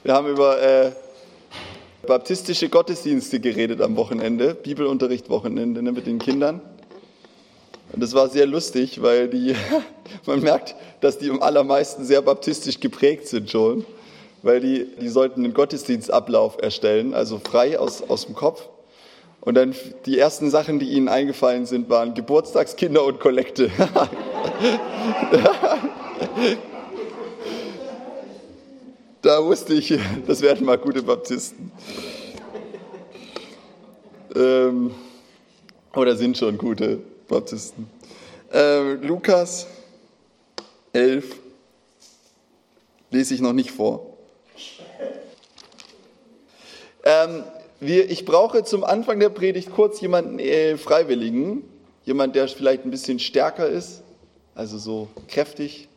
Wir haben über baptistische Gottesdienste geredet am Wochenende, Bibelunterricht-Wochenende mit den Kindern. Und das war sehr lustig, weil man merkt, dass die am allermeisten sehr baptistisch geprägt sind schon, weil die sollten einen Gottesdienstablauf erstellen, also frei aus dem Kopf. Und dann die ersten Sachen, die ihnen eingefallen sind, waren Geburtstagskinder und Kollekte. Da wusste ich, das werden mal gute Baptisten. Oder sind schon gute Baptisten. Lukas 11 lese ich noch nicht vor. Ich brauche zum Anfang der Predigt kurz jemanden Freiwilligen, jemand, der vielleicht ein bisschen stärker ist, also so kräftig.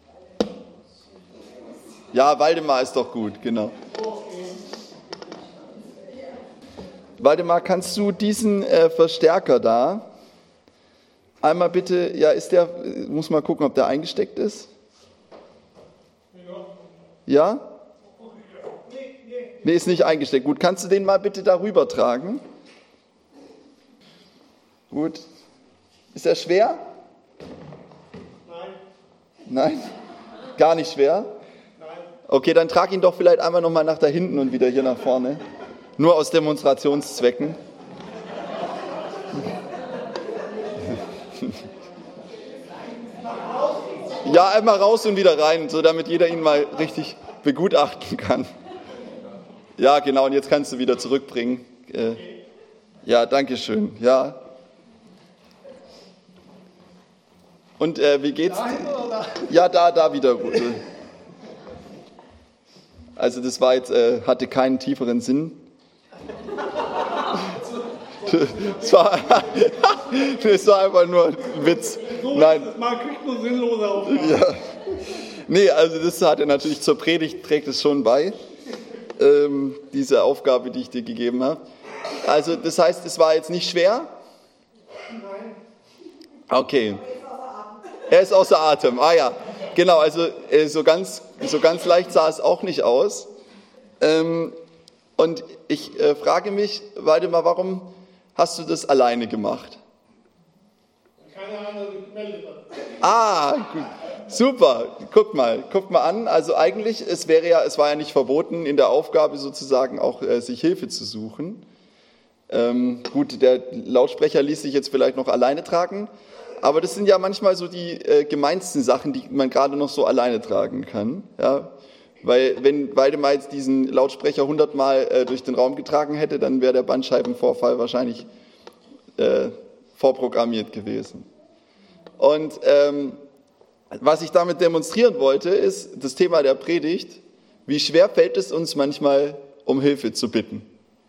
Ja, Waldemar ist doch gut, genau. Waldemar, kannst du diesen Verstärker da einmal bitte, muss mal gucken, ob der eingesteckt ist? Ja? Nee, ist nicht eingesteckt. Gut, kannst du den mal bitte darüber tragen? Gut. Ist er schwer? Nein? Gar nicht schwer? Okay, dann trag ihn doch vielleicht einmal nochmal nach da hinten und wieder hier nach vorne. Nur aus Demonstrationszwecken. Ja, einmal raus und wieder rein, so damit jeder ihn mal richtig begutachten kann. Ja, genau, und jetzt kannst du wieder zurückbringen. Ja, danke schön. Ja. Und wie geht's? Ja, da wieder gut. Also das war jetzt, hatte keinen tieferen Sinn. Es war einfach nur ein Witz. Nein. Man kriegt nur sinnlose Aufgaben. Ja. Nee, also das hatte natürlich zur Predigt, trägt es schon bei, diese Aufgabe, die ich dir gegeben habe. Also das heißt, es war jetzt nicht schwer? Nein. Okay. Er ist außer Atem. Ah ja, genau, also so ganz leicht sah es auch nicht aus. Und ich frage mich, Waldemar, warum hast du das alleine gemacht? Keine andere gemeldet hat. Ah, gut. Super. Guck mal an. Also eigentlich, es war ja nicht verboten, in der Aufgabe sozusagen auch sich Hilfe zu suchen. Gut, der Lautsprecher ließ sich jetzt vielleicht noch alleine tragen, aber das sind ja manchmal so die gemeinsten Sachen, die man gerade noch so alleine tragen kann. Ja? Weil wenn Waldemar jetzt diesen Lautsprecher 100 Mal durch den Raum getragen hätte, dann wäre der Bandscheibenvorfall wahrscheinlich vorprogrammiert gewesen. Und was ich damit demonstrieren wollte, ist das Thema der Predigt. Wie schwer fällt es uns manchmal, um Hilfe zu bitten?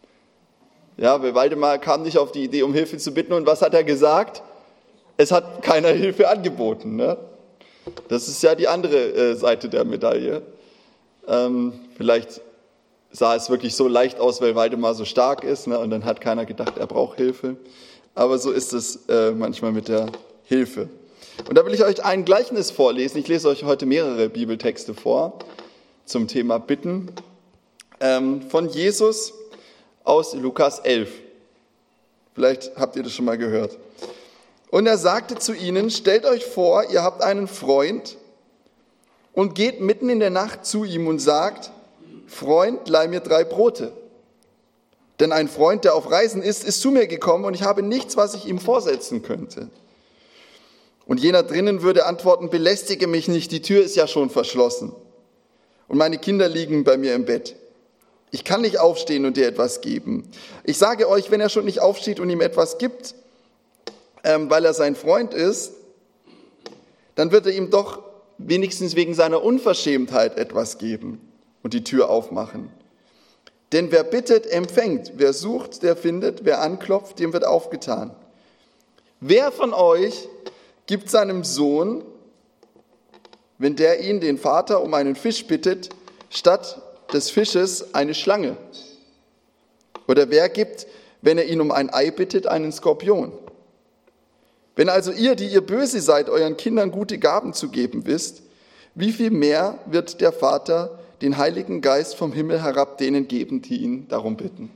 Ja, weil Waldemar kam nicht auf die Idee, um Hilfe zu bitten. Und was hat er gesagt? Es hat keiner Hilfe angeboten. Ne? Das ist ja die andere Seite der Medaille. Vielleicht sah es wirklich so leicht aus, weil Waldemar so stark ist, ne? Und dann hat keiner gedacht, er braucht Hilfe. Aber so ist es manchmal mit der Hilfe. Und da will ich euch ein Gleichnis vorlesen. Ich lese euch heute mehrere Bibeltexte vor zum Thema Bitten von Jesus aus Lukas 11. Vielleicht habt ihr das schon mal gehört. Und er sagte zu ihnen, stellt euch vor, ihr habt einen Freund und geht mitten in der Nacht zu ihm und sagt, Freund, leih mir 3 Brote. Denn ein Freund, der auf Reisen ist zu mir gekommen und ich habe nichts, was ich ihm vorsetzen könnte. Und jener drinnen würde antworten, belästige mich nicht, die Tür ist ja schon verschlossen. Und meine Kinder liegen bei mir im Bett. Ich kann nicht aufstehen und dir etwas geben. Ich sage euch, wenn er schon nicht aufsteht und ihm etwas gibt, weil er sein Freund ist, dann wird er ihm doch wenigstens wegen seiner Unverschämtheit etwas geben und die Tür aufmachen. Denn wer bittet, empfängt. Wer sucht, der findet. Wer anklopft, dem wird aufgetan. Wer von euch gibt seinem Sohn, wenn der ihn, den Vater, um einen Fisch bittet, statt des Fisches eine Schlange? Oder wer gibt, wenn er ihn um ein Ei bittet, einen Skorpion? Wenn also ihr, die ihr böse seid, euren Kindern gute Gaben zu geben wisst, wie viel mehr wird der Vater den Heiligen Geist vom Himmel herab denen geben, die ihn darum bitten.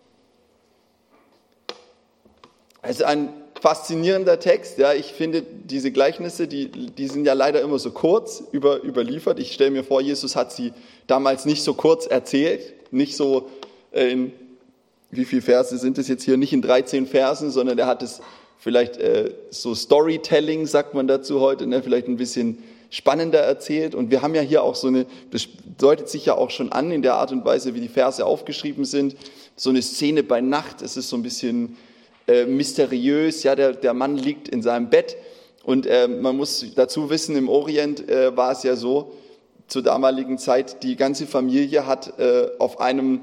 Also ein faszinierender Text. Ja, ich finde, diese Gleichnisse, die sind ja leider immer so kurz überliefert. Ich stelle mir vor, Jesus hat sie damals nicht so kurz erzählt, nicht so in, wie viele Verse sind es jetzt hier, nicht in 13 Versen, sondern er hat es vielleicht so Storytelling, sagt man dazu heute, ne, vielleicht ein bisschen spannender erzählt. Und wir haben ja hier auch das deutet sich ja auch schon an in der Art und Weise, wie die Verse aufgeschrieben sind, so eine Szene bei Nacht. Es ist so ein bisschen mysteriös, ja, der Mann liegt in seinem Bett und man muss dazu wissen, im Orient war es ja so, zur damaligen Zeit, die ganze Familie hat auf einer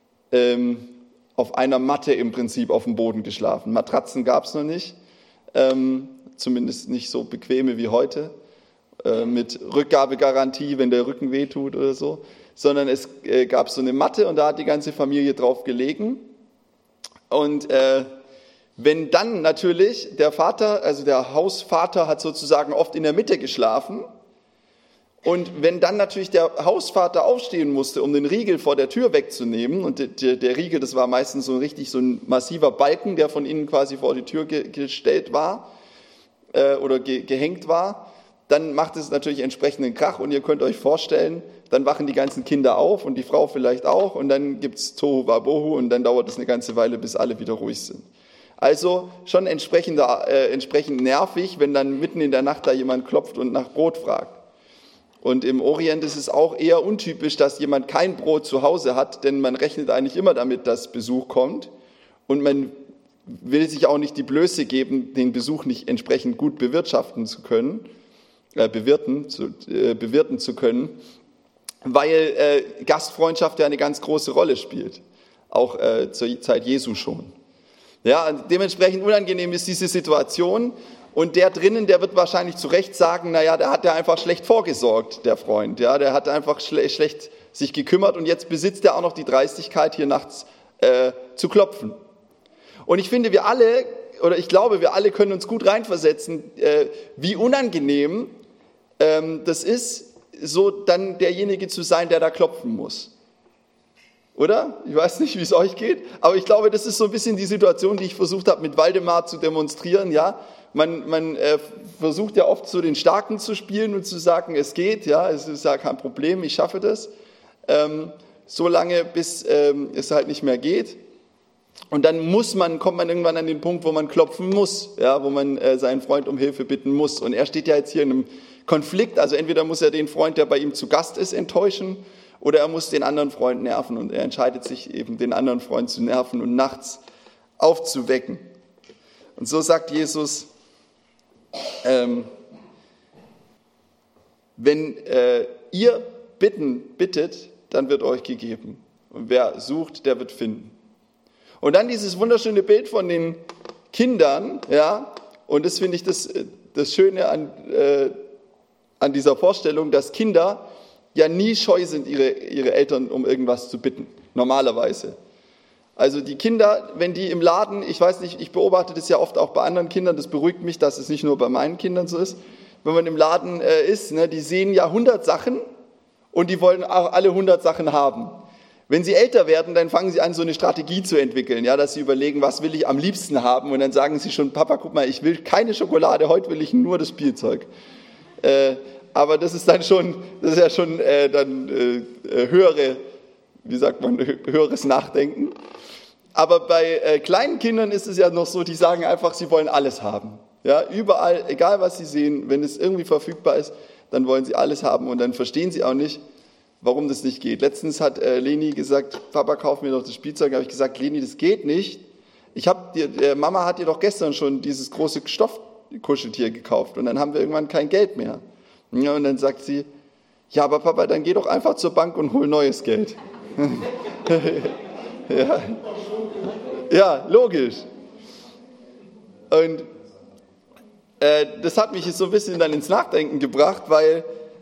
Matte im Prinzip auf dem Boden geschlafen. Matratzen gab es noch nicht, zumindest nicht so bequeme wie heute, mit Rückgabegarantie, wenn der Rücken wehtut oder so, sondern es gab so eine Matte und da hat die ganze Familie drauf gelegen und wenn dann natürlich der Vater, also der Hausvater hat sozusagen oft in der Mitte geschlafen und wenn dann natürlich der Hausvater aufstehen musste, um den Riegel vor der Tür wegzunehmen und der Riegel, das war meistens so ein massiver Balken, der von innen quasi vor die Tür gestellt war oder gehängt war, dann macht es natürlich entsprechenden Krach und ihr könnt euch vorstellen, dann wachen die ganzen Kinder auf und die Frau vielleicht auch und dann gibt's Tohu Wabohu und dann dauert es eine ganze Weile, bis alle wieder ruhig sind. Also schon entsprechend nervig, wenn dann mitten in der Nacht da jemand klopft und nach Brot fragt. Und im Orient ist es auch eher untypisch, dass jemand kein Brot zu Hause hat, denn man rechnet eigentlich immer damit, dass Besuch kommt. Und man will sich auch nicht die Blöße geben, den Besuch nicht entsprechend gut bewirten zu können, weil Gastfreundschaft ja eine ganz große Rolle spielt, auch zur Zeit Jesu schon. Ja, dementsprechend unangenehm ist diese Situation und der drinnen, der wird wahrscheinlich zu Recht sagen, naja, der hat ja einfach schlecht vorgesorgt, der Freund, ja, der hat einfach schlecht sich gekümmert und jetzt besitzt er auch noch die Dreistigkeit, hier nachts zu klopfen. Und ich finde, ich glaube, wir alle können uns gut reinversetzen, wie unangenehm das ist, so dann derjenige zu sein, der da klopfen muss. Oder? Ich weiß nicht, wie es euch geht, aber ich glaube, das ist so ein bisschen die Situation, die ich versucht habe, mit Waldemar zu demonstrieren. Ja, man versucht ja oft so den Starken zu spielen und zu sagen, es geht, ja, es ist ja kein Problem, ich schaffe das, so lange, bis es halt nicht mehr geht. Und dann kommt man irgendwann an den Punkt, wo man klopfen muss, ja, wo man seinen Freund um Hilfe bitten muss. Und er steht ja jetzt hier in einem Konflikt, also entweder muss er den Freund, der bei ihm zu Gast ist, enttäuschen, oder er muss den anderen Freund nerven und er entscheidet sich eben, den anderen Freund zu nerven und nachts aufzuwecken. Und so sagt Jesus, wenn ihr bittet, dann wird euch gegeben. Und wer sucht, der wird finden. Und dann dieses wunderschöne Bild von den Kindern, ja, und das finde ich das Schöne an dieser Vorstellung, dass Kinder ja nie scheu sind, ihre Eltern um irgendwas zu bitten, normalerweise. Also die Kinder, wenn die im Laden, ich weiß nicht, ich beobachte das ja oft auch bei anderen Kindern, das beruhigt mich, dass es nicht nur bei meinen Kindern so ist, wenn man im Laden ist, ne, die sehen ja 100 Sachen und die wollen auch alle 100 Sachen haben. Wenn sie älter werden, dann fangen sie an, so eine Strategie zu entwickeln, ja, dass sie überlegen, was will ich am liebsten haben und dann sagen sie schon, Papa, guck mal, ich will keine Schokolade, heute will ich nur das Spielzeug. Aber das ist ja schon höheres Nachdenken. Aber bei kleinen Kindern ist es ja noch so, die sagen einfach, sie wollen alles haben. Ja, überall, egal was sie sehen, wenn es irgendwie verfügbar ist, dann wollen sie alles haben und dann verstehen sie auch nicht, warum das nicht geht. Letztens hat Leni gesagt, Papa, kauf mir doch das Spielzeug. Da habe ich gesagt, Leni, das geht nicht. Mama hat dir doch gestern schon dieses große Stoffkuscheltier gekauft und dann haben wir irgendwann kein Geld mehr. Ja, und dann sagt sie, ja, aber Papa, dann geh doch einfach zur Bank und hol neues Geld. Ja, logisch. Und das hat mich so ein bisschen dann ins Nachdenken gebracht, weil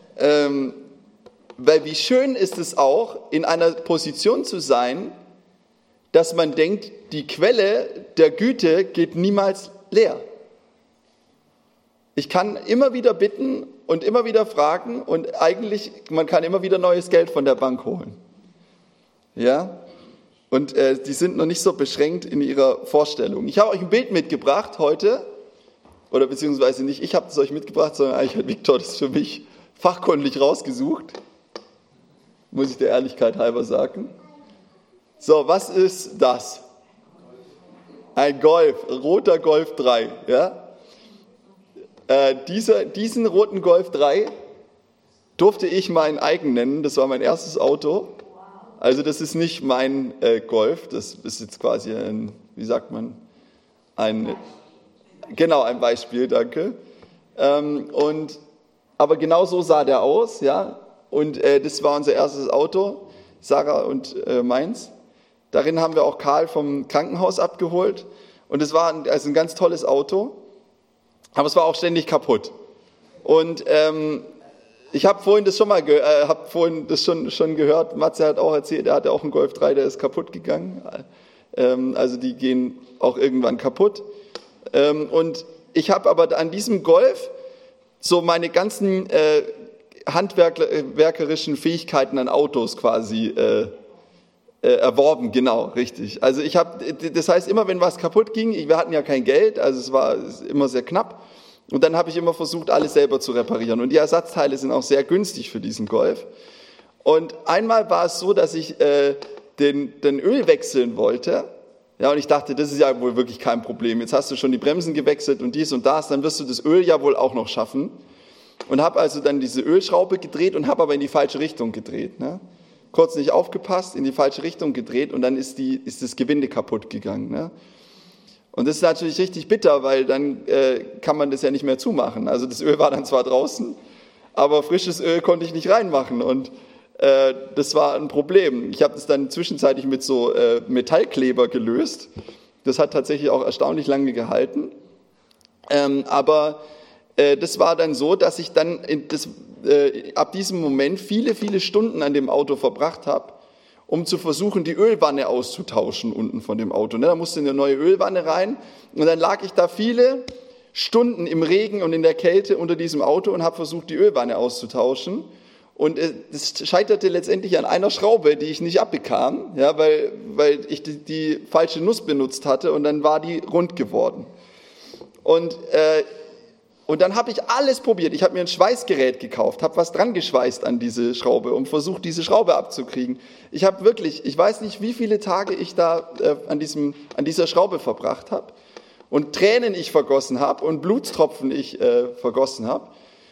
wie schön ist es auch, in einer Position zu sein, dass man denkt, die Quelle der Güte geht niemals leer. Ich kann immer wieder bitten und immer wieder fragen und eigentlich, man kann immer wieder neues Geld von der Bank holen. Ja? Und die sind noch nicht so beschränkt in ihrer Vorstellung. Ich habe euch ein Bild mitgebracht heute, oder beziehungsweise nicht ich habe es euch mitgebracht, sondern eigentlich hat Viktor das für mich fachkundig rausgesucht. Muss ich der Ehrlichkeit halber sagen. So, was ist das? Ein Golf, roter Golf 3. Ja? Diesen roten Golf 3 durfte ich mein eigen nennen. Das war mein erstes Auto. Also das ist nicht mein Golf. Das ist jetzt quasi ein Beispiel, danke. Aber genau so sah der aus. Ja? Und das war unser erstes Auto, Sarah und meins. Darin haben wir auch Karl vom Krankenhaus abgeholt. Und es war ein ganz tolles Auto. Aber es war auch ständig kaputt. Und ich habe vorhin das schon gehört. Matze hat auch erzählt, er hatte auch einen Golf 3, der ist kaputt gegangen. Also die gehen auch irgendwann kaputt. Und ich habe aber an diesem Golf so meine ganzen handwerkerischen Fähigkeiten an Autos quasi erworben, genau, richtig. Also das heißt, immer wenn was kaputt ging, wir hatten ja kein Geld, also es war immer sehr knapp. Und dann habe ich immer versucht, alles selber zu reparieren. Und die Ersatzteile sind auch sehr günstig für diesen Golf. Und einmal war es so, dass ich den Öl wechseln wollte. Ja, und ich dachte, das ist ja wohl wirklich kein Problem. Jetzt hast du schon die Bremsen gewechselt und dies und das, dann wirst du das Öl ja wohl auch noch schaffen. Und habe also dann diese Ölschraube gedreht und habe aber in die falsche Richtung gedreht. Ne? Kurz nicht aufgepasst, in die falsche Richtung gedreht und dann ist das Gewinde kaputt gegangen. Ne? Und das ist natürlich richtig bitter, weil dann kann man das ja nicht mehr zumachen. Also das Öl war dann zwar draußen, aber frisches Öl konnte ich nicht reinmachen und das war ein Problem. Ich habe das dann zwischenzeitlich mit so Metallkleber gelöst. Das hat tatsächlich auch erstaunlich lange gehalten. Aber das war dann so, dass ich dann ab diesem Moment viele, viele Stunden an dem Auto verbracht habe, um zu versuchen, die Ölwanne auszutauschen unten von dem Auto. Da musste eine neue Ölwanne rein und dann lag ich da viele Stunden im Regen und in der Kälte unter diesem Auto und habe versucht, die Ölwanne auszutauschen. Und das scheiterte letztendlich an einer Schraube, die ich nicht abbekam, ja, weil ich die falsche Nuss benutzt hatte und dann war die rund geworden. Und dann habe ich alles probiert. Ich habe mir ein Schweißgerät gekauft, habe was dran geschweißt an diese Schraube und versucht, diese Schraube abzukriegen. Ich weiß nicht, wie viele Tage ich da an dieser Schraube verbracht habe und Tränen ich vergossen habe und Blutstropfen ich vergossen habe,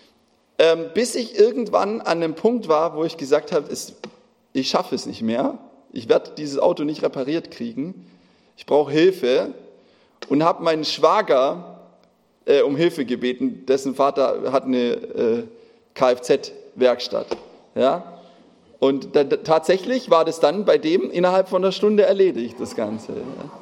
bis ich irgendwann an einem Punkt war, wo ich gesagt habe, ich schaffe es nicht mehr. Ich werde dieses Auto nicht repariert kriegen. Ich brauche Hilfe und habe meinen Schwager um Hilfe gebeten. Dessen Vater hat eine Kfz-Werkstatt. Ja? Und tatsächlich war das dann bei dem innerhalb von einer Stunde erledigt, das Ganze.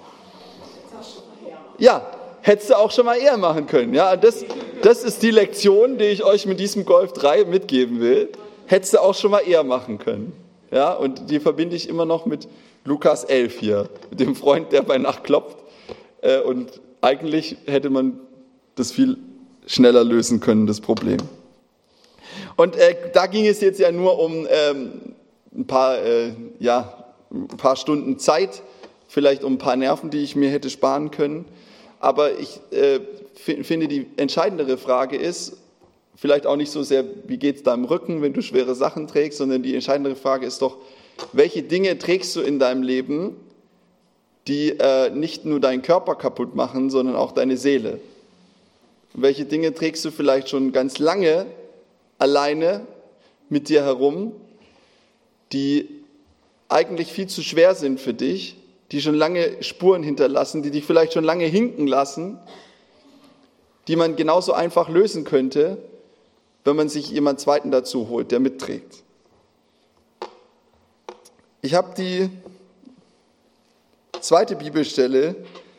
Ja, hättest du auch schon mal eher machen können. Ja? Das ist die Lektion, die ich euch mit diesem Golf 3 mitgeben will. Hättest du auch schon mal eher machen können. Ja? Und die verbinde ich immer noch mit Lukas 11 hier, mit dem Freund, der bei Nacht klopft. Und eigentlich hätte man das viel schneller lösen können, das Problem. Und da ging es jetzt ja nur um ein paar Stunden Zeit, vielleicht um ein paar Nerven, die ich mir hätte sparen können. Aber ich finde, die entscheidendere Frage ist, vielleicht auch nicht so sehr, wie geht es deinem Rücken, wenn du schwere Sachen trägst, sondern die entscheidendere Frage ist doch, welche Dinge trägst du in deinem Leben, die nicht nur deinen Körper kaputt machen, sondern auch deine Seele? Welche Dinge trägst du vielleicht schon ganz lange alleine mit dir herum, die eigentlich viel zu schwer sind für dich, die schon lange Spuren hinterlassen, die dich vielleicht schon lange hinken lassen, die man genauso einfach lösen könnte, wenn man sich jemand Zweiten dazu holt, der mitträgt. Ich habe die zweite Bibelstelle,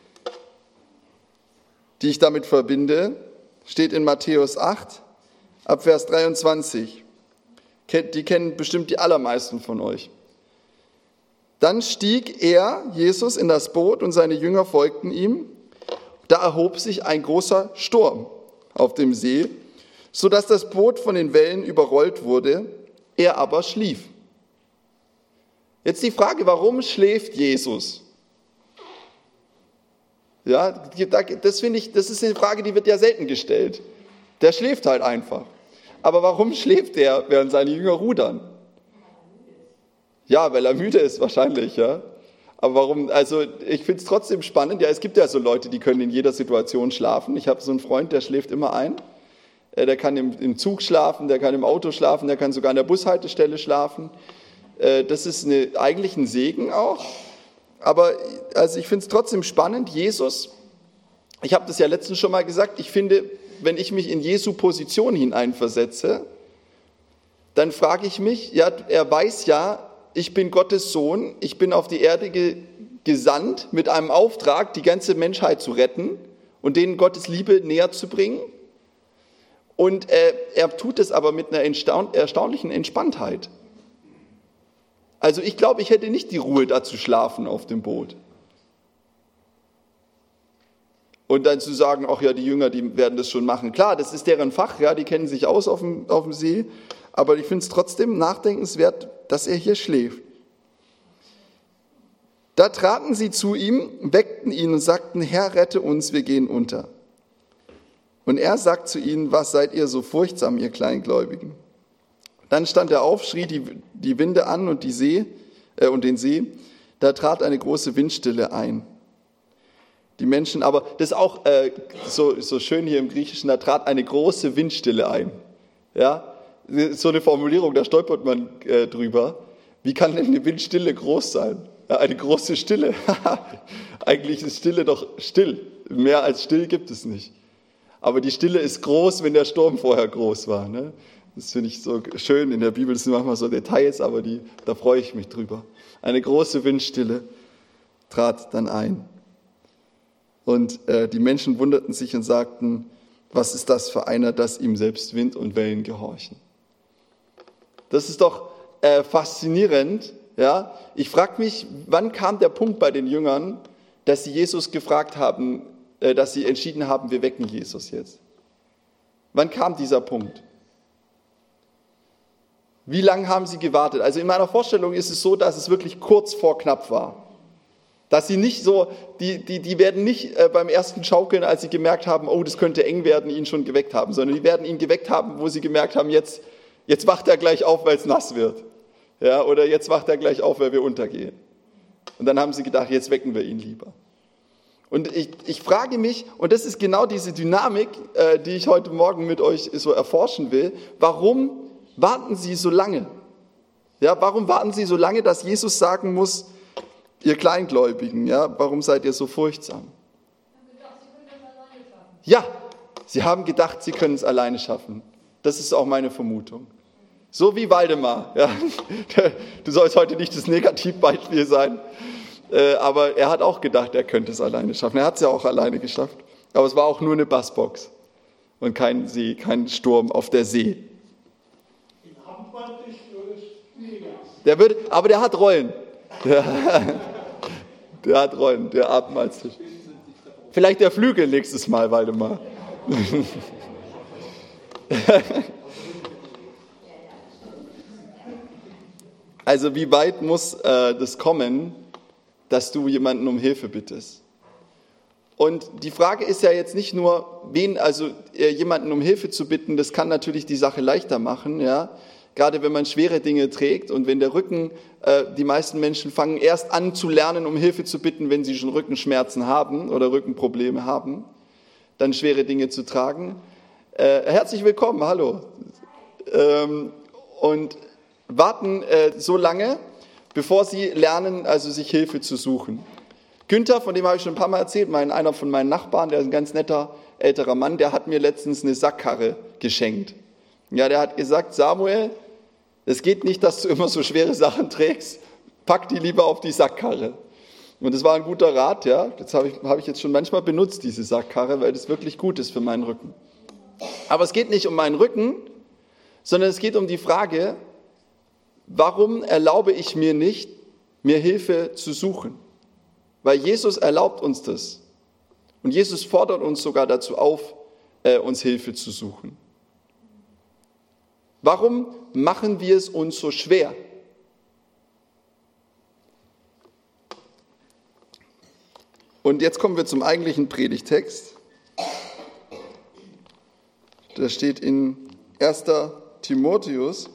die ich damit verbinde, steht in Matthäus 8, ab Vers 23. Die kennen bestimmt die allermeisten von euch. Dann stieg er, Jesus, in das Boot und seine Jünger folgten ihm. Da erhob sich ein großer Sturm auf dem See, sodass das Boot von den Wellen überrollt wurde, er aber schlief. Jetzt die Frage, warum schläft Jesus? Ja, das finde ich, das ist eine Frage, die wird ja selten gestellt. Der schläft halt einfach. Aber warum schläft er, während seine Jünger rudern? Ja, weil er müde ist wahrscheinlich, ja. Aber warum, also ich finde es trotzdem spannend. Ja, es gibt ja so Leute, die können in jeder Situation schlafen. Ich habe so einen Freund, der schläft immer ein. Der kann im Zug schlafen, der kann im Auto schlafen, der kann sogar an der Bushaltestelle schlafen. Das ist eigentlich ein Segen auch. Aber also ich finde es trotzdem spannend. Jesus, ich habe das ja letztens schon mal gesagt, ich finde, wenn ich mich in Jesu Position hineinversetze, dann frage ich mich, ja, er weiß ja, ich bin Gottes Sohn, ich bin auf die Erde gesandt mit einem Auftrag, die ganze Menschheit zu retten und denen Gottes Liebe näher zu bringen. Und er tut es aber mit einer erstaunlichen Entspanntheit. Also ich glaube, ich hätte nicht die Ruhe, da zu schlafen auf dem Boot. Und dann zu sagen, ach ja, die Jünger, die werden das schon machen. Klar, das ist deren Fach, ja, die kennen sich aus auf dem See. Aber ich finde es trotzdem nachdenkenswert, dass er hier schläft. Da traten sie zu ihm, weckten ihn und sagten, Herr, rette uns, wir gehen unter. Und er sagt zu ihnen, was seid ihr so furchtsam, ihr Kleingläubigen? Dann stand er auf, schrie die Winde an und den See. Da trat eine große Windstille ein. Die Menschen, aber das ist auch so schön hier im Griechischen, da trat eine große Windstille ein. Ja, so eine Formulierung, da stolpert man drüber. Wie kann denn eine Windstille groß sein? Ja, eine große Stille. Eigentlich ist Stille doch still. Mehr als still gibt es nicht. Aber die Stille ist groß, wenn der Sturm vorher groß war. Ne? Das finde ich so schön in der Bibel. Das sind manchmal so Details, aber da freue ich mich drüber. Eine große Windstille trat dann ein. Und die Menschen wunderten sich und sagten, was ist das für einer, dass ihm selbst Wind und Wellen gehorchen? Das ist doch faszinierend. Ja? Ich frage mich, wann kam der Punkt bei den Jüngern, dass sie Jesus gefragt haben, dass sie entschieden haben, wir wecken Jesus jetzt? Wann kam dieser Punkt? Wie lange haben sie gewartet? Also in meiner Vorstellung ist es so, dass es wirklich kurz vor knapp war. Dass sie nicht so, die werden nicht beim ersten Schaukeln, als sie gemerkt haben, oh, das könnte eng werden, ihn schon geweckt haben, sondern die werden ihn geweckt haben, wo sie gemerkt haben, jetzt wacht er gleich auf, weil es nass wird. Ja, oder jetzt wacht er gleich auf, weil wir untergehen. Und dann haben sie gedacht, jetzt wecken wir ihn lieber. Und ich frage mich, und das ist genau diese Dynamik, die ich heute Morgen mit euch so erforschen will, warum warten sie so lange? Ja, warum warten sie so lange, dass Jesus sagen muss, ihr Kleingläubigen, ja, warum seid ihr so furchtsam? Ja, sie haben gedacht, sie können es alleine schaffen. Das ist auch meine Vermutung. So wie Waldemar. Ja. Du sollst heute nicht das Negativbeispiel sein, aber er hat auch gedacht, er könnte es alleine schaffen. Er hat es ja auch alleine geschafft. Aber es war auch nur eine Bassbox und kein See, kein Sturm auf der See. Aber der hat Rollen. Der hat Rollen, der Abendmahlstisch. Vielleicht der Flügel nächstes Mal, Waldemar. Also wie weit muss das kommen, dass du jemanden um Hilfe bittest? Und die Frage ist ja jetzt nicht nur, jemanden um Hilfe zu bitten, das kann natürlich die Sache leichter machen, ja. Gerade wenn man schwere Dinge trägt und wenn der Rücken, die meisten Menschen fangen erst an zu lernen, um Hilfe zu bitten, wenn sie schon Rückenschmerzen haben oder Rückenprobleme haben, dann schwere Dinge zu tragen. Herzlich willkommen, hallo. Und warten so lange, bevor sie lernen, also sich Hilfe zu suchen. Günther, von dem habe ich schon ein paar Mal erzählt, einer von meinen Nachbarn, der ist ein ganz netter älterer Mann, der hat mir letztens eine Sackkarre geschenkt. Ja, der hat gesagt, Samuel, es geht nicht, dass du immer so schwere Sachen trägst, pack die lieber auf die Sackkarre. Und das war ein guter Rat, ja. Das habe ich jetzt schon manchmal benutzt, diese Sackkarre, weil das wirklich gut ist für meinen Rücken. Aber es geht nicht um meinen Rücken, sondern es geht um die Frage, warum erlaube ich mir nicht, mir Hilfe zu suchen? Weil Jesus erlaubt uns das. Und Jesus fordert uns sogar dazu auf, uns Hilfe zu suchen. Warum machen wir es uns so schwer? Und jetzt kommen wir zum eigentlichen Predigtext. Da steht in 1. Timotheus,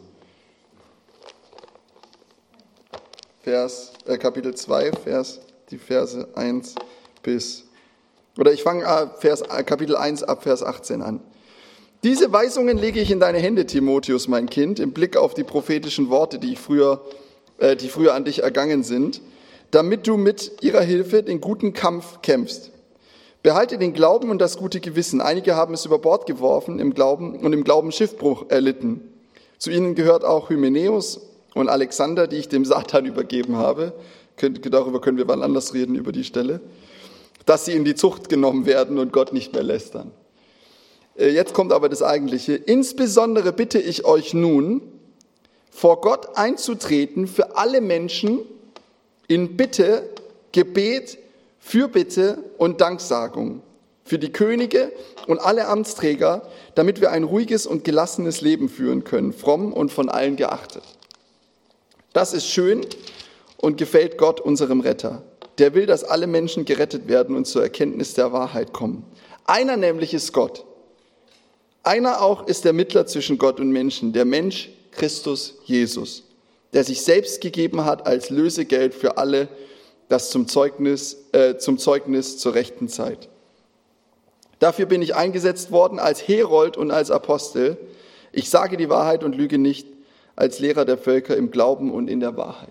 Kapitel 2, die Verse 1 bis, oder ich fange Kapitel 1 ab Vers 18 an. Diese Weisungen lege ich in deine Hände, Timotheus, mein Kind, im Blick auf die prophetischen Worte, die früher an dich ergangen sind, damit du mit ihrer Hilfe den guten Kampf kämpfst. Behalte den Glauben und das gute Gewissen. Einige haben es über Bord geworfen im Glauben und im Glauben Schiffbruch erlitten. Zu ihnen gehört auch Hymenäus und Alexander, die ich dem Satan übergeben habe. Darüber können wir wann anders reden, über die Stelle. Dass sie in die Zucht genommen werden und Gott nicht mehr lästern. Jetzt kommt aber das Eigentliche. Insbesondere bitte ich euch nun, vor Gott einzutreten für alle Menschen in Bitte, Gebet, Fürbitte und Danksagung, für die Könige und alle Amtsträger, damit wir ein ruhiges und gelassenes Leben führen können, fromm und von allen geachtet. Das ist schön und gefällt Gott, unserem Retter. Der will, dass alle Menschen gerettet werden und zur Erkenntnis der Wahrheit kommen. Einer nämlich ist Gott. Einer auch ist der Mittler zwischen Gott und Menschen, der Mensch Christus Jesus, der sich selbst gegeben hat als Lösegeld für alle, das zum Zeugnis zur rechten Zeit. Dafür bin ich eingesetzt worden als Herold und als Apostel. Ich sage die Wahrheit und lüge nicht, als Lehrer der Völker im Glauben und in der Wahrheit.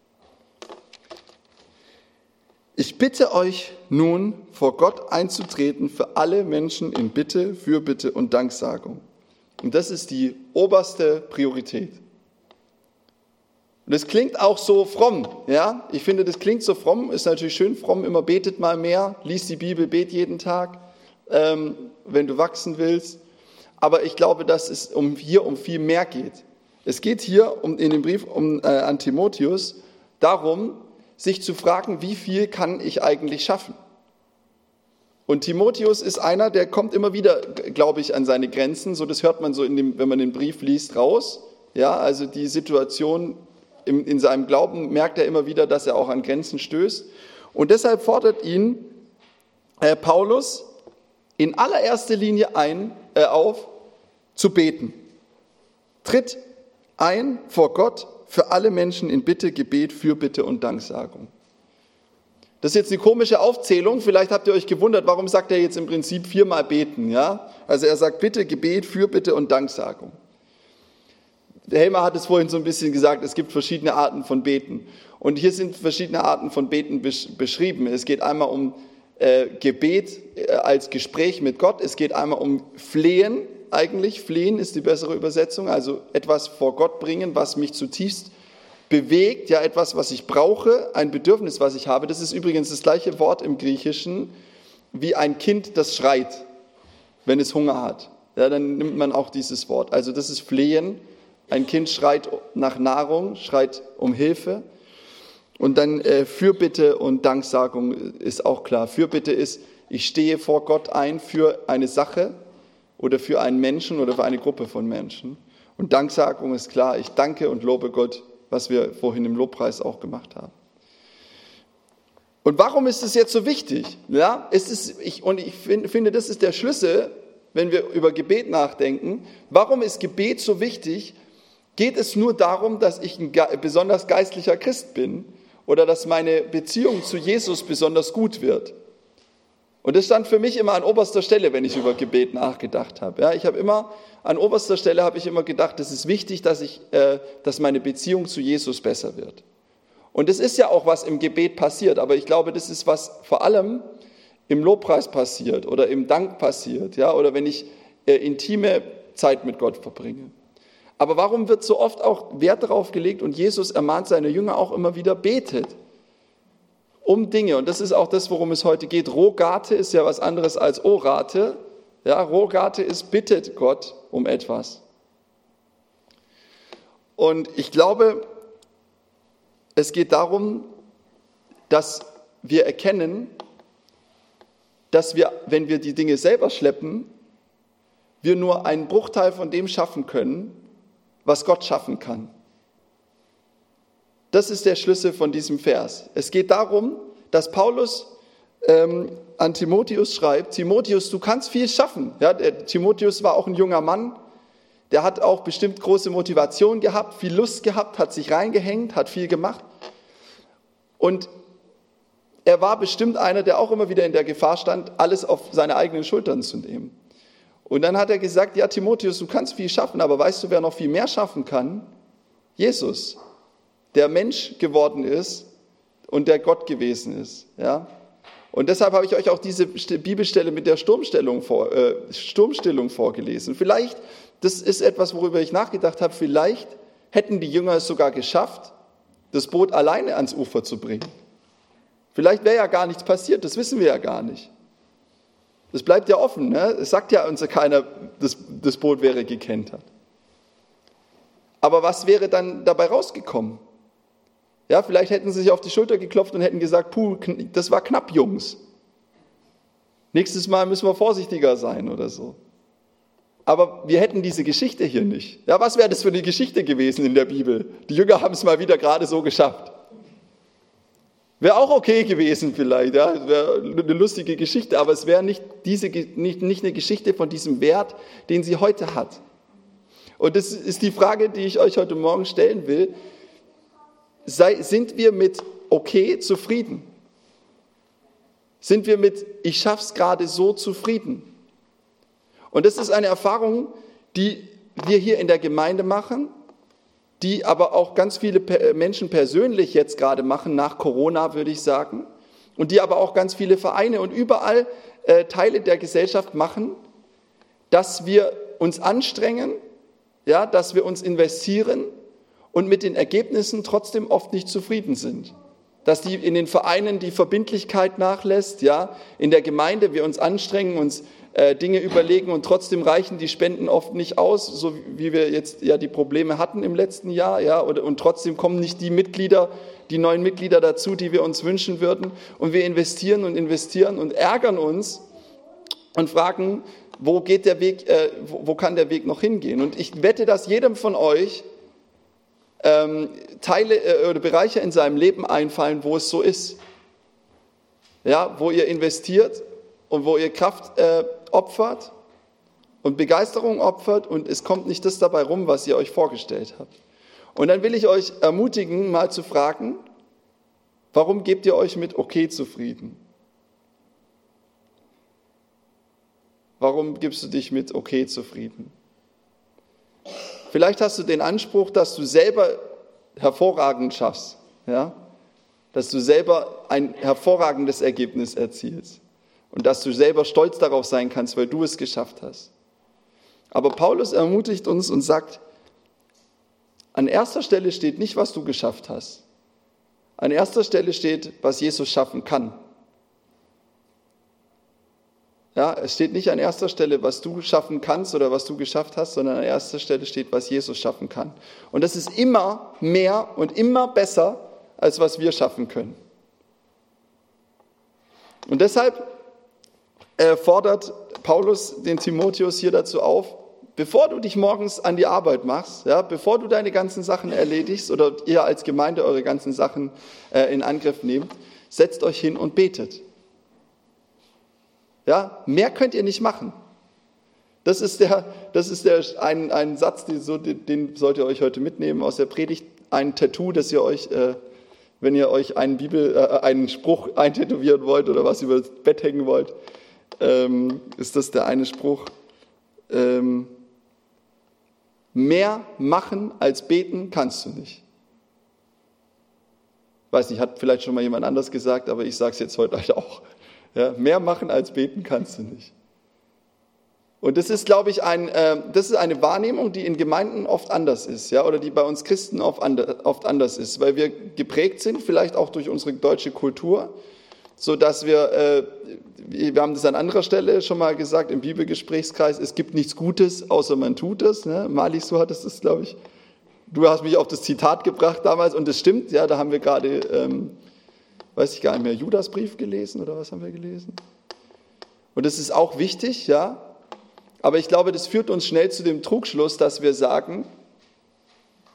Ich bitte euch nun, vor Gott einzutreten für alle Menschen in Bitte, Fürbitte und Danksagung. Und das ist die oberste Priorität. Und das klingt auch so fromm, ja? Ich finde, das klingt so fromm, ist natürlich schön fromm, immer betet mal mehr, liest die Bibel, bet jeden Tag, wenn du wachsen willst. Aber ich glaube, dass es hier um viel mehr geht. Es geht hier in dem Brief an Timotheus darum, sich zu fragen, wie viel kann ich eigentlich schaffen? Und Timotheus ist einer, der kommt immer wieder, glaube ich, an seine Grenzen. So, das hört man so, wenn man den Brief liest, raus. Ja, also die Situation in seinem Glauben merkt er immer wieder, dass er auch an Grenzen stößt. Und deshalb fordert ihn Paulus in allererster Linie auf, zu beten. Tritt ein vor Gott für alle Menschen in Bitte, Gebet, Fürbitte und Danksagung. Das ist jetzt eine komische Aufzählung. Vielleicht habt ihr euch gewundert, warum sagt er jetzt im Prinzip 4-mal beten? Ja? Also er sagt Bitte, Gebet, Fürbitte und Danksagung. Der Helmer hat es vorhin so ein bisschen gesagt, es gibt verschiedene Arten von Beten. Und hier sind verschiedene Arten von Beten beschrieben. Es geht einmal um Gebet als Gespräch mit Gott. Es geht einmal um Flehen eigentlich. Flehen ist die bessere Übersetzung. Also etwas vor Gott bringen, was mich zutiefst bewegt. Ja, etwas, was ich brauche, ein Bedürfnis, was ich habe. Das ist übrigens das gleiche Wort im Griechischen wie ein Kind, das schreit, wenn es Hunger hat. Ja, dann nimmt man auch dieses Wort. Also das ist Flehen. Ein Kind schreit nach Nahrung, schreit um Hilfe. Und dann Fürbitte und Danksagung ist auch klar. Fürbitte ist, ich stehe vor Gott ein für eine Sache oder für einen Menschen oder für eine Gruppe von Menschen. Und Danksagung ist klar, ich danke und lobe Gott, was wir vorhin im Lobpreis auch gemacht haben. Und warum ist es jetzt so wichtig? Ja, ich finde, das ist der Schlüssel, wenn wir über Gebet nachdenken. Warum ist Gebet so wichtig? Geht es nur darum, dass ich ein besonders geistlicher Christ bin oder dass meine Beziehung zu Jesus besonders gut wird? Und das stand für mich immer an oberster Stelle, wenn ich über Gebet nachgedacht habe. Ja, an oberster Stelle habe ich immer gedacht, es ist wichtig, dass meine Beziehung zu Jesus besser wird. Und es ist ja auch, was im Gebet passiert, aber ich glaube, das ist, was vor allem im Lobpreis passiert oder im Dank passiert, ja, oder wenn ich intime Zeit mit Gott verbringe. Aber warum wird so oft auch Wert darauf gelegt und Jesus ermahnt seine Jünger auch immer wieder, betet um Dinge. Und das ist auch das, worum es heute geht. Rogate ist ja was anderes als Orate. Ja, Rogate ist, bittet Gott um etwas. Und ich glaube, es geht darum, dass wir erkennen, dass wir, wenn wir die Dinge selber schleppen, wir nur einen Bruchteil von dem schaffen können, was Gott schaffen kann. Das ist der Schlüssel von diesem Vers. Es geht darum, dass Paulus an Timotheus schreibt, Timotheus, du kannst viel schaffen. Ja, Timotheus war auch ein junger Mann, der hat auch bestimmt große Motivation gehabt, viel Lust gehabt, hat sich reingehängt, hat viel gemacht. Und er war bestimmt einer, der auch immer wieder in der Gefahr stand, alles auf seine eigenen Schultern zu nehmen. Und dann hat er gesagt, ja Timotheus, du kannst viel schaffen, aber weißt du, wer noch viel mehr schaffen kann? Jesus, der Mensch geworden ist und der Gott gewesen ist. Ja? Und deshalb habe ich euch auch diese Bibelstelle mit der Sturmstillung vorgelesen. Vielleicht, das ist etwas, worüber ich nachgedacht habe, vielleicht hätten die Jünger es sogar geschafft, das Boot alleine ans Ufer zu bringen. Vielleicht wäre ja gar nichts passiert, das wissen wir ja gar nicht. Das bleibt ja offen, ne? Es sagt ja uns keiner, das Boot wäre gekentert. Aber was wäre dann dabei rausgekommen? Ja, vielleicht hätten sie sich auf die Schulter geklopft und hätten gesagt, puh, das war knapp, Jungs. Nächstes Mal müssen wir vorsichtiger sein oder so. Aber wir hätten diese Geschichte hier nicht. Ja, was wäre das für eine Geschichte gewesen in der Bibel? Die Jünger haben es mal wieder gerade so geschafft. Wäre auch okay gewesen vielleicht, ja, es wäre eine lustige Geschichte, aber es wäre nicht eine Geschichte von diesem Wert, den sie heute hat. Und das ist die Frage, die ich euch heute Morgen stellen will. Sind wir mit okay zufrieden? Sind wir mit ich schaff's gerade so zufrieden? Und das ist eine Erfahrung, die wir hier in der Gemeinde machen, die aber auch ganz viele Menschen persönlich jetzt gerade machen, nach Corona würde ich sagen, und die aber auch ganz viele Vereine und überall Teile der Gesellschaft machen, dass wir uns anstrengen, ja, dass wir uns investieren und mit den Ergebnissen trotzdem oft nicht zufrieden sind. Dass in den Vereinen die Verbindlichkeit nachlässt, ja, in der Gemeinde wir uns anstrengen, uns Dinge überlegen und trotzdem reichen die Spenden oft nicht aus, so wie wir jetzt ja die Probleme hatten im letzten Jahr, ja, und trotzdem kommen nicht die neuen Mitglieder dazu, die wir uns wünschen würden, und wir investieren und ärgern uns und fragen, wo geht der Weg, wo kann der Weg noch hingehen? Und ich wette, dass jedem von euch Teile oder Bereiche in seinem Leben einfallen, wo es so ist, ja, wo ihr investiert und wo ihr Kraft opfert und Begeisterung opfert und es kommt nicht das dabei rum, was ihr euch vorgestellt habt. Und dann will ich euch ermutigen, mal zu fragen, warum gebt ihr euch mit okay zufrieden? Warum gibst du dich mit okay zufrieden? Vielleicht hast du den Anspruch, dass du selber hervorragend schaffst, ja? Dass du selber ein hervorragendes Ergebnis erzielst. Und dass du selber stolz darauf sein kannst, weil du es geschafft hast. Aber Paulus ermutigt uns und sagt, an erster Stelle steht nicht, was du geschafft hast. An erster Stelle steht, was Jesus schaffen kann. Ja, es steht nicht an erster Stelle, was du schaffen kannst oder was du geschafft hast, sondern an erster Stelle steht, was Jesus schaffen kann. Und das ist immer mehr und immer besser, als was wir schaffen können. Und deshalb fordert Paulus den Timotheus hier dazu auf, bevor du dich morgens an die Arbeit machst, ja, bevor du deine ganzen Sachen erledigst oder ihr als Gemeinde eure ganzen Sachen in Angriff nehmt, setzt euch hin und betet. Ja, mehr könnt ihr nicht machen. Das ist ein Satz, den sollt ihr euch heute mitnehmen aus der Predigt, ein Tattoo, das ihr euch, wenn ihr euch einen Spruch eintätowieren wollt oder was über das Bett hängen wollt, ist das der eine Spruch. Mehr machen als beten kannst du nicht. Weiß nicht, hat vielleicht schon mal jemand anders gesagt, aber ich sage es jetzt heute halt auch. Ja, mehr machen als beten kannst du nicht. Und das ist, glaube ich, das ist eine Wahrnehmung, die in Gemeinden oft anders ist, ja, oder die bei uns Christen oft anders ist, weil wir geprägt sind, vielleicht auch durch unsere deutsche Kultur, so dass wir haben das an anderer Stelle schon mal gesagt im Bibelgesprächskreis, es gibt nichts Gutes, außer man tut es. Ne? Malis, du hattest das, glaube ich. Du hast mich auf das Zitat gebracht damals und das stimmt, ja, da haben wir gerade, weiß ich gar nicht mehr, Judasbrief gelesen oder was haben wir gelesen? Und das ist auch wichtig, ja, aber ich glaube, das führt uns schnell zu dem Trugschluss, dass wir sagen,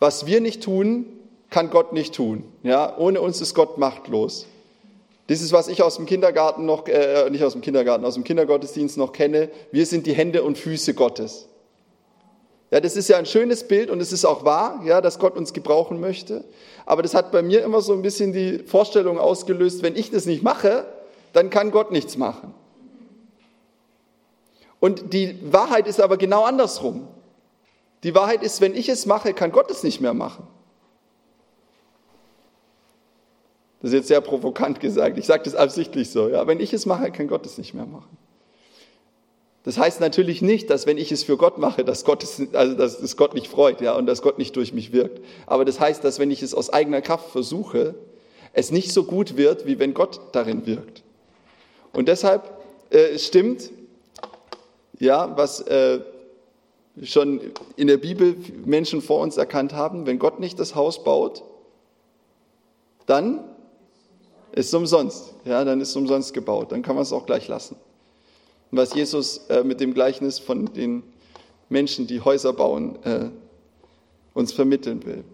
was wir nicht tun, kann Gott nicht tun. Ja, ohne uns ist Gott machtlos. Das ist, was ich aus dem Kindergarten noch, nicht aus dem Kindergarten, aus dem Kindergottesdienst noch kenne. Wir sind die Hände und Füße Gottes. Ja, das ist ja ein schönes Bild und es ist auch wahr, ja, dass Gott uns gebrauchen möchte. Aber das hat bei mir immer so ein bisschen die Vorstellung ausgelöst, wenn ich das nicht mache, dann kann Gott nichts machen. Und die Wahrheit ist aber genau andersrum. Die Wahrheit ist, wenn ich es mache, kann Gott es nicht mehr machen. Das ist jetzt sehr provokant gesagt. Ich sage das absichtlich so. Ja, wenn ich es mache, kann Gott es nicht mehr machen. Das heißt natürlich nicht, dass wenn ich es für Gott mache, dass es Gott nicht freut, ja, und dass Gott nicht durch mich wirkt. Aber das heißt, dass wenn ich es aus eigener Kraft versuche, es nicht so gut wird, wie wenn Gott darin wirkt. Und deshalb stimmt, ja, was schon in der Bibel Menschen vor uns erkannt haben, wenn Gott nicht das Haus baut, dann ist es umsonst. Ja, dann ist es umsonst gebaut. Dann kann man es auch gleich lassen. Und was Jesus mit dem Gleichnis von den Menschen, die Häuser bauen, uns vermitteln will.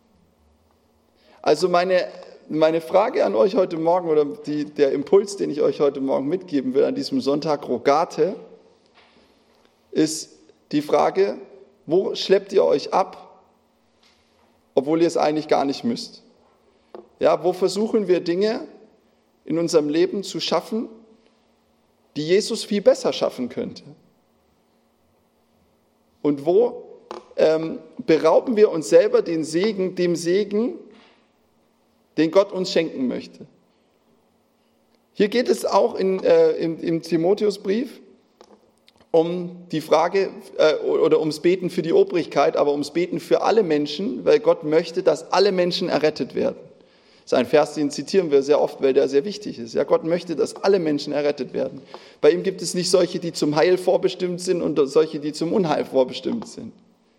Also meine Frage an euch heute Morgen oder der Impuls, den ich euch heute Morgen mitgeben will an diesem Sonntag Rogate, ist die Frage, wo schleppt ihr euch ab, obwohl ihr es eigentlich gar nicht müsst? Ja, wo versuchen wir Dinge in unserem Leben zu schaffen, die Jesus viel besser schaffen könnte? Und wo berauben wir uns selber dem Segen, den Gott uns schenken möchte? Hier geht es auch im Timotheusbrief um die Frage oder ums Beten für die Obrigkeit, aber ums Beten für alle Menschen, weil Gott möchte, dass alle Menschen errettet werden. Das ist ein Vers, den zitieren wir sehr oft, weil der sehr wichtig ist. Ja, Gott möchte, dass alle Menschen errettet werden. Bei ihm gibt es nicht solche, die zum Heil vorbestimmt sind und solche, die zum Unheil vorbestimmt sind.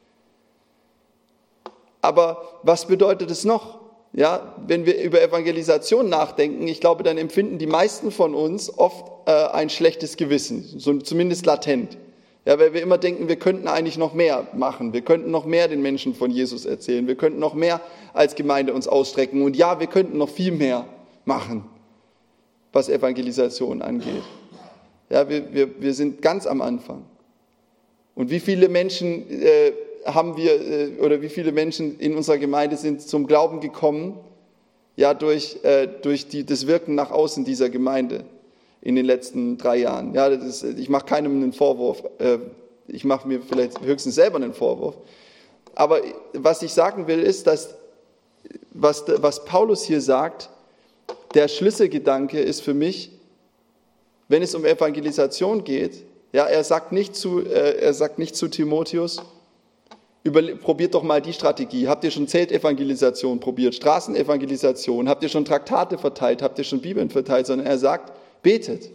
Aber was bedeutet es noch? Ja, wenn wir über Evangelisation nachdenken, ich glaube, dann empfinden die meisten von uns oft ein schlechtes Gewissen, so zumindest latent. Ja, weil wir immer denken, wir könnten eigentlich noch mehr machen, wir könnten noch mehr den Menschen von Jesus erzählen, wir könnten noch mehr als Gemeinde uns ausstrecken und ja, wir könnten noch viel mehr machen, was Evangelisation angeht. Ja, wir sind ganz am Anfang. Und wie viele Menschen haben wir oder wie viele Menschen in unserer Gemeinde sind zum Glauben gekommen, ja, durch das Wirken nach außen dieser Gemeinde in den letzten 3 Jahren. Ja, ich mache keinem einen Vorwurf, ich mache mir vielleicht höchstens selber einen Vorwurf. Aber was ich sagen will, ist, dass was Paulus hier sagt, der Schlüsselgedanke ist für mich, wenn es um Evangelisation geht, ja, er sagt nicht zu Timotheus, probiert doch mal die Strategie. Habt ihr schon Zeltevangelisation probiert, Straßenevangelisation? Habt ihr schon Traktate verteilt? Habt ihr schon Bibeln verteilt? Sondern er sagt, betet.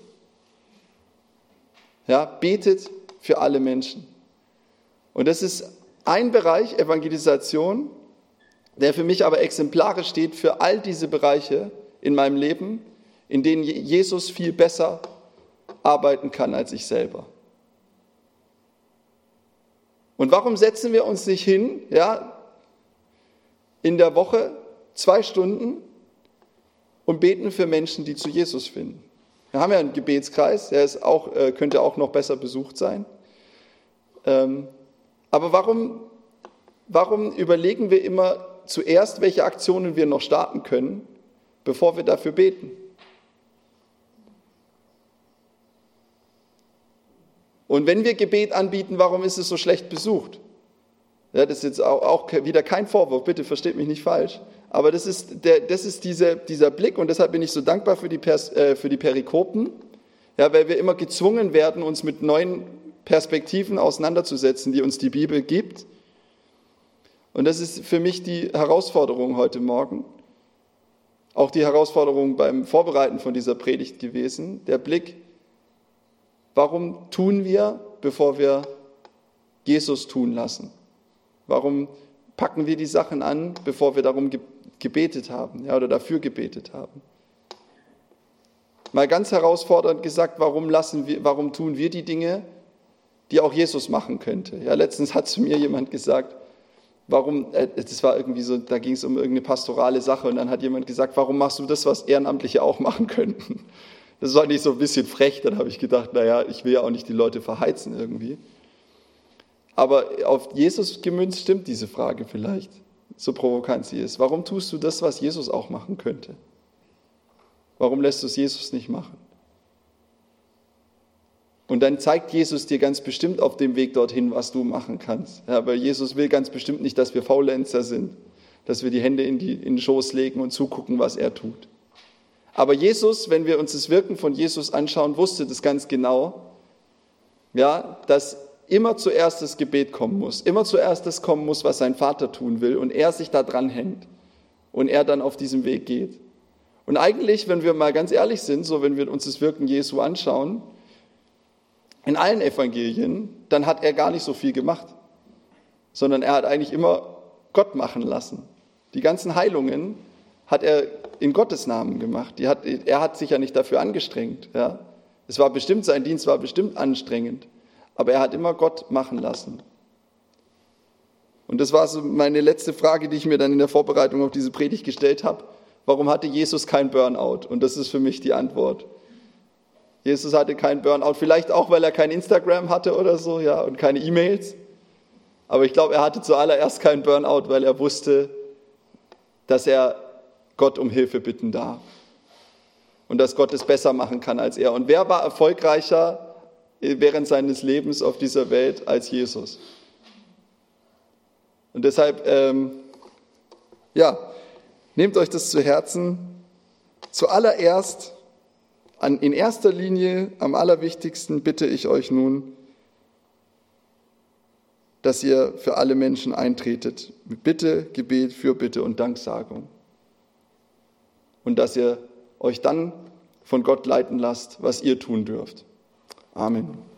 Ja, betet für alle Menschen. Und das ist ein Bereich Evangelisation, der für mich aber exemplarisch steht für all diese Bereiche in meinem Leben, in denen Jesus viel besser arbeiten kann als ich selber. Und warum setzen wir uns nicht hin, ja, in der Woche 2 Stunden und beten für Menschen, die zu Jesus finden? Wir haben ja einen Gebetskreis, der ist könnte auch noch besser besucht sein. Aber warum überlegen wir immer zuerst, welche Aktionen wir noch starten können, bevor wir dafür beten? Und wenn wir Gebet anbieten, warum ist es so schlecht besucht? Ja, das ist jetzt auch wieder kein Vorwurf, bitte versteht mich nicht falsch. Aber das ist dieser Blick und deshalb bin ich so dankbar für die Perikopen, ja, weil wir immer gezwungen werden, uns mit neuen Perspektiven auseinanderzusetzen, die uns die Bibel gibt. Und das ist für mich die Herausforderung heute Morgen, auch die Herausforderung beim Vorbereiten von dieser Predigt gewesen, der Blick, warum tun wir, bevor wir Jesus tun lassen? Warum packen wir die Sachen an, bevor wir darum gebetet haben, ja, oder dafür gebetet haben? Mal ganz herausfordernd gesagt, warum tun wir die Dinge, die auch Jesus machen könnte? Ja, letztens hat zu mir jemand gesagt, das war irgendwie so, da ging es um irgendeine pastorale Sache und dann hat jemand gesagt, warum machst du das, was Ehrenamtliche auch machen könnten? Das war nicht so ein bisschen frech, dann habe ich gedacht, naja, ich will ja auch nicht die Leute verheizen irgendwie. Aber auf Jesus gemünzt stimmt diese Frage vielleicht, so provokant sie ist. Warum tust du das, was Jesus auch machen könnte? Warum lässt du es Jesus nicht machen? Und dann zeigt Jesus dir ganz bestimmt auf dem Weg dorthin, was du machen kannst. Ja, aber Jesus will ganz bestimmt nicht, dass wir Faulenzer sind, dass wir die Hände in den Schoß legen und zugucken, was er tut. Aber Jesus, wenn wir uns das Wirken von Jesus anschauen, wusste das ganz genau, ja, dass immer zuerst das Gebet kommen muss, immer zuerst das kommen muss, was sein Vater tun will und er sich da dran hängt und er dann auf diesem Weg geht. Und eigentlich, wenn wir mal ganz ehrlich sind, so wenn wir uns das Wirken Jesu anschauen, in allen Evangelien, dann hat er gar nicht so viel gemacht, sondern er hat eigentlich immer Gott machen lassen. Die ganzen Heilungen hat er in Gottes Namen gemacht. Er hat sich ja nicht dafür angestrengt. Ja. Sein Dienst war bestimmt anstrengend, aber er hat immer Gott machen lassen. Und das war so meine letzte Frage, die ich mir dann in der Vorbereitung auf diese Predigt gestellt habe. Warum hatte Jesus kein Burnout? Und das ist für mich die Antwort. Jesus hatte keinen Burnout, vielleicht auch, weil er kein Instagram hatte oder so, ja, und keine E-Mails. Aber ich glaube, er hatte zuallererst keinen Burnout, weil er wusste, dass er Gott um Hilfe bitten darf. Und dass Gott es besser machen kann als er. Und wer war erfolgreicher während seines Lebens auf dieser Welt als Jesus? Und deshalb, nehmt euch das zu Herzen. Zuallererst, in erster Linie, am allerwichtigsten bitte ich euch nun, dass ihr für alle Menschen eintretet. Mit Bitte, Gebet, Fürbitte und Danksagung. Und dass ihr euch dann von Gott leiten lasst, was ihr tun dürft. Amen.